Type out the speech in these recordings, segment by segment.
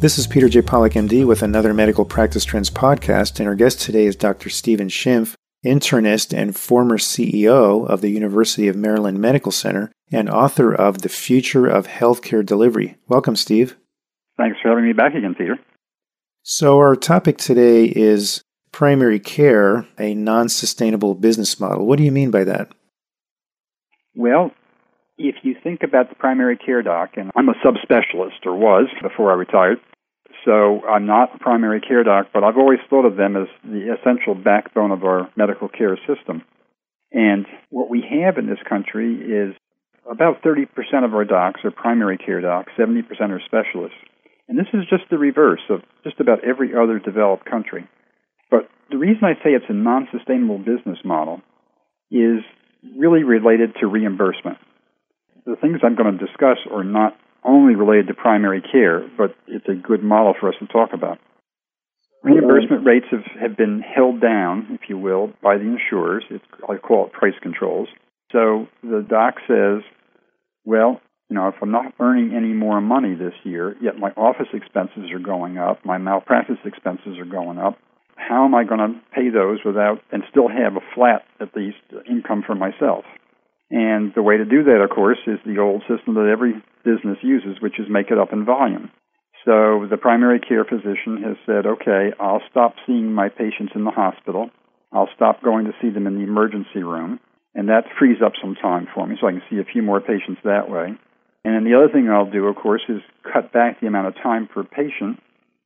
This is Peter J. Pollack, MD, with another Medical Practice Trends podcast, and our guest today is Dr. Steven Schimpf, internist and former CEO of the University of Maryland Medical Center and author of The Future of Healthcare Delivery. Welcome, Steve. Thanks for having me back again, Peter. So our topic today is primary care, a non-sustainable business model. What do you mean by that? Well, if you think about the primary care doc, and I'm a subspecialist, or was before I retired, so I'm not a primary care doc, but I've always thought of them as the essential backbone of our medical care system. And what we have in this country is about 30% of our docs are primary care docs, 70% are specialists. And this is just the reverse of just about every other developed country. But the reason I say it's a non-sustainable business model is really related to reimbursement. The things I'm going to discuss are not only related to primary care, but it's a good model for us to talk about. Reimbursement rates have been held down, if you will, by the insurers. I call it price controls. So the doc says, well, if I'm not earning any more money this year, yet my office expenses are going up, my malpractice expenses are going up, how am I going to pay those and still have a flat, at least, income for myself? And the way to do that, of course, is the old system that every business uses, which is make it up in volume. So the primary care physician has said, okay, I'll stop seeing my patients in the hospital. I'll stop going to see them in the emergency room, and that frees up some time for me so I can see a few more patients that way. And then the other thing I'll do, of course, is cut back the amount of time per patient,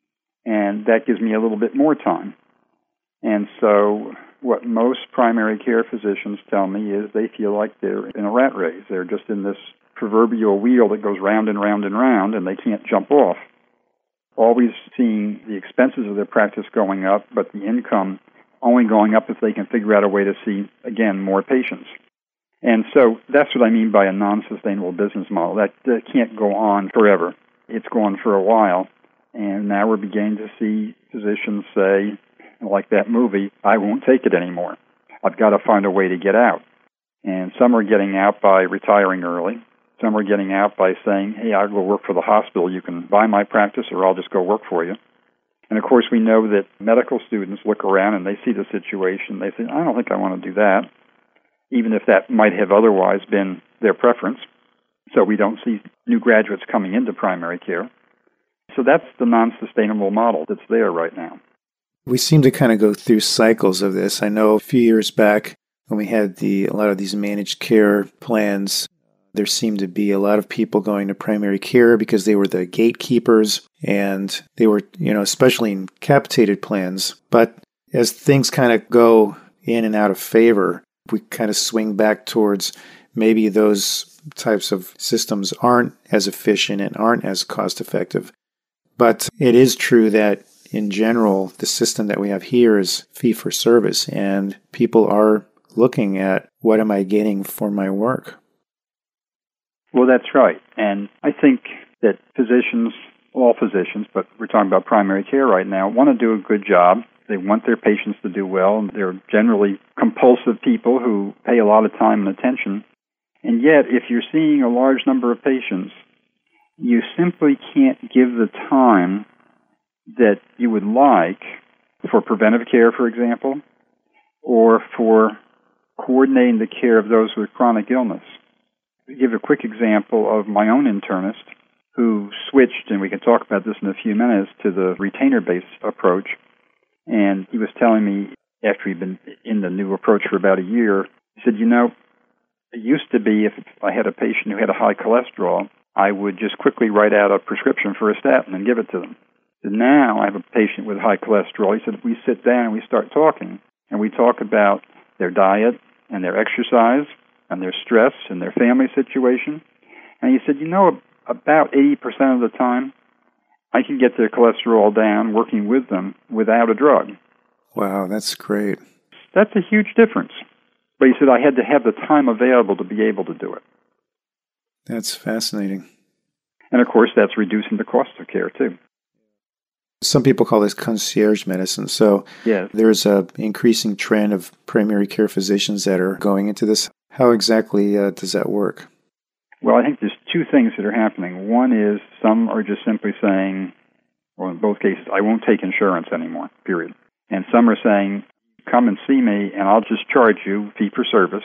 and that gives me a little bit more time. And so what most primary care physicians tell me is they feel like they're in a rat race. They're just in this proverbial wheel that goes round and round and round, and they can't jump off. Always seeing the expenses of their practice going up, but the income only going up if they can figure out a way to see, again, more patients. And so that's what I mean by a non-sustainable business model. That can't go on forever. It's gone for a while, and now we're beginning to see physicians say, like that movie, I won't take it anymore. I've got to find a way to get out. And some are getting out by retiring early. Some are getting out by saying, hey, I'll go work for the hospital. You can buy my practice or I'll just go work for you. And, of course, we know that medical students look around and they see the situation. They say, I don't think I want to do that, even if that might have otherwise been their preference. So we don't see new graduates coming into primary care. So that's the non-sustainable model that's there right now. We seem to kind of go through cycles of this. I know a few years back when we had a lot of these managed care plans, there seemed to be a lot of people going to primary care because they were the gatekeepers and they were, especially in capitated plans. But as things kind of go in and out of favor, we kind of swing back towards maybe those types of systems aren't as efficient and aren't as cost effective. But it is true that in general, the system that we have here is fee-for-service, and people are looking at what am I getting for my work. Well, that's right. And I think that physicians, all physicians, but we're talking about primary care right now, want to do a good job. They want their patients to do well, and they're generally compulsive people who pay a lot of time and attention. And yet, if you're seeing a large number of patients, you simply can't give the time that you would like for preventive care, for example, or for coordinating the care of those with chronic illness. I'll give a quick example of my own internist who switched, and we can talk about this in a few minutes, to the retainer-based approach. And he was telling me, after he'd been in the new approach for about a year, he said, it used to be if I had a patient who had a high cholesterol, I would just quickly write out a prescription for a statin and give it to them. Now I have a patient with high cholesterol. He said, if we sit down and we start talking, and we talk about their diet and their exercise and their stress and their family situation, and he said, about 80% of the time, I can get their cholesterol down working with them without a drug. Wow, that's great. That's a huge difference. But he said I had to have the time available to be able to do it. That's fascinating. And, of course, that's reducing the cost of care, too. Some people call this concierge medicine. So yes. There's an increasing trend of primary care physicians that are going into this. How exactly does that work? Well, I think there's two things that are happening. One is some are just simply saying, or in both cases, I won't take insurance anymore, period. And some are saying, come and see me, and I'll just charge you fee for service,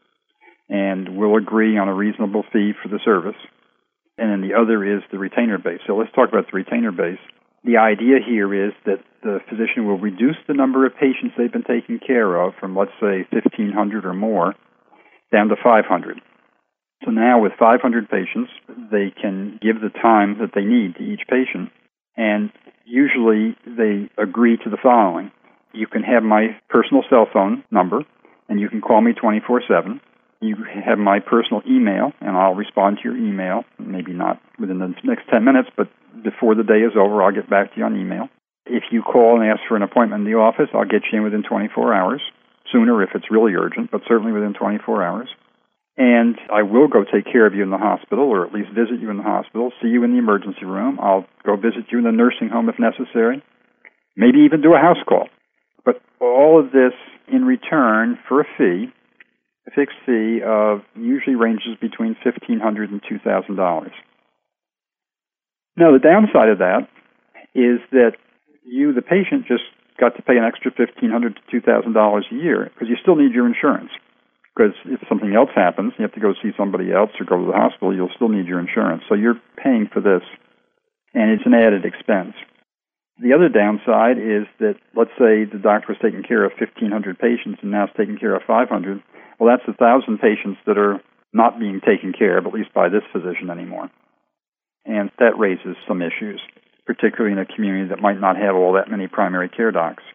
and we'll agree on a reasonable fee for the service. And then the other is the retainer base. So let's talk about the retainer base. The idea here is that the physician will reduce the number of patients they've been taking care of from, let's say, 1,500 or more down to 500. So now with 500 patients, they can give the time that they need to each patient. And usually they agree to the following. You can have my personal cell phone number, and you can call me 24/7. You have my personal email, and I'll respond to your email, maybe not within the next 10 minutes, but before the day is over, I'll get back to you on email. If you call and ask for an appointment in the office, I'll get you in within 24 hours. Sooner if it's really urgent, but certainly within 24 hours. And I will go take care of you in the hospital, or at least visit you in the hospital, see you in the emergency room. I'll go visit you in the nursing home if necessary, maybe even do a house call. But all of this in return for a fee, a fixed fee of usually ranges between $1,500 and $2,000. Now, the downside of that is that you, the patient, just got to pay an extra $1,500 to $2,000 a year because you still need your insurance. Because if something else happens, you have to go see somebody else or go to the hospital, you'll still need your insurance. So you're paying for this, and it's an added expense. The other downside is that, let's say the doctor was taking care of 1,500 patients and now is taking care of 500. Well, that's 1,000 patients that are not being taken care of, at least by this physician anymore. And that raises some issues, particularly in a community that might not have all that many primary care docs.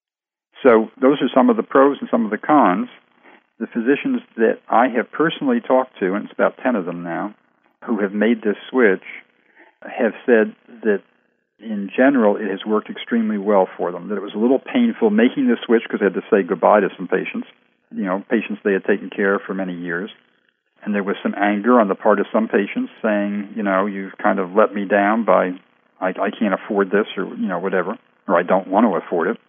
So those are some of the pros and some of the cons. The physicians that I have personally talked to, and it's about 10 of them now, who have made this switch, have said that in general it has worked extremely well for them, that it was a little painful making this switch because they had to say goodbye to some patients, patients they had taken care of for many years. And there was some anger on the part of some patients saying, you've kind of let me down by, I can't afford this or, whatever, or I don't want to afford it.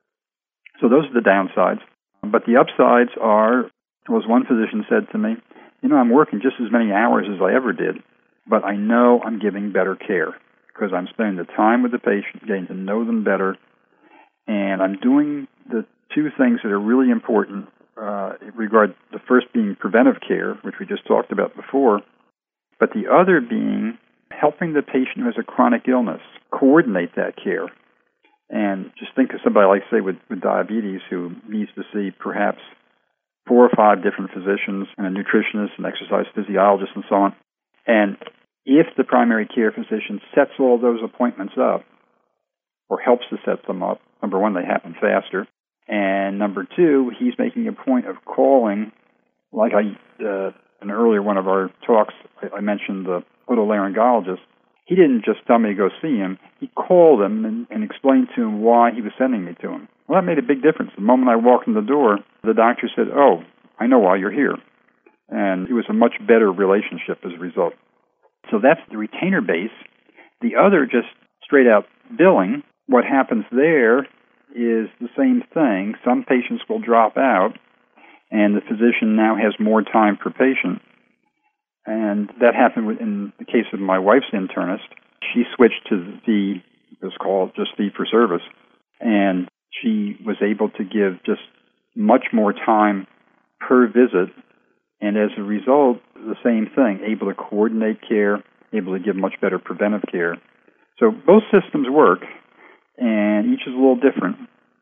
So those are the downsides. But the upsides was one physician said to me, I'm working just as many hours as I ever did, but I know I'm giving better care because I'm spending the time with the patient, getting to know them better, and I'm doing the two things that are really important in regard the first being preventive care, which we just talked about before, but the other being helping the patient who has a chronic illness coordinate that care. And just think of somebody like, say, with diabetes who needs to see perhaps 4 or 5 different physicians and a nutritionist, an exercise physiologist, and so on. And if the primary care physician sets all those appointments up or helps to set them up, number one, they happen faster. And number two, he's making a point of calling, like in an earlier one of our talks, I mentioned the otolaryngologist. He didn't just tell me to go see him. He called him and explained to him why he was sending me to him. Well, that made a big difference. The moment I walked in the door, the doctor said, "Oh, I know why you're here." And it was a much better relationship as a result. So that's the retainer base. The other, just straight out billing, what happens there is the same thing. Some patients will drop out, and the physician now has more time per patient. And that happened in the case of my wife's internist. She switched to it was called just fee for service, and she was able to give just much more time per visit, and as a result, the same thing, able to coordinate care, able to give much better preventive care. So both systems work, and each is a little different.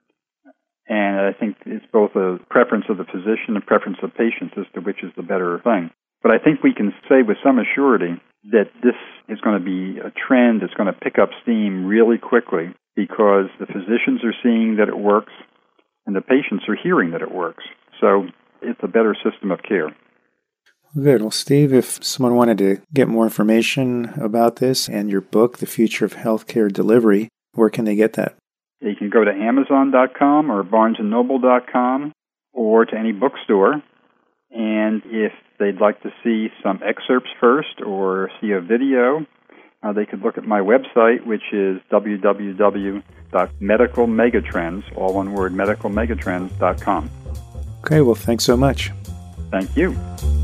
And I think it's both a preference of the physician and preference of patients as to which is the better thing. But I think we can say with some assurity that this is going to be a trend that's going to pick up steam really quickly because the physicians are seeing that it works and the patients are hearing that it works. So it's a better system of care. Good. Well, Steve, if someone wanted to get more information about this and your book, The Future of Healthcare Delivery, where can they get that? They can go to Amazon.com or BarnesandNoble.com or to any bookstore. And if they'd like to see some excerpts first or see a video, they could look at my website, which is www.medicalmegatrends, all one word, medicalmegatrends.com. Okay, well, thanks so much. Thank you.